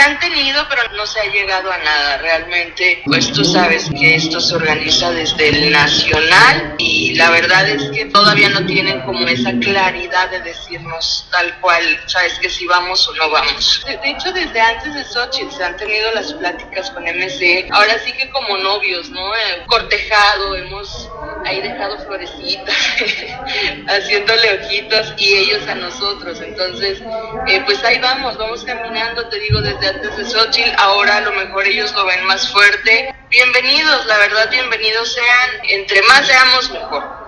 han tenido, pero no se ha llegado a nada. Realmente, pues tú sabes que esto se organiza desde el nacional y la verdad es que todavía no tienen como esa claridad de decirnos tal cual, sabes que si vamos o no vamos. De hecho, desde antes de Xochitl se han tenido las pláticas con MC, ahora sí que como novios, ¿no? Cortejado, hemos ahí dejado florecitas, haciéndole ojitos y ellos a nosotros. Entonces, pues ahí vamos caminando, te digo, desde antes de Xochitl. Ahora a lo mejor ellos lo ven más fuerte. Bienvenidos, la verdad, bienvenidos sean. Entre más seamos, mejor.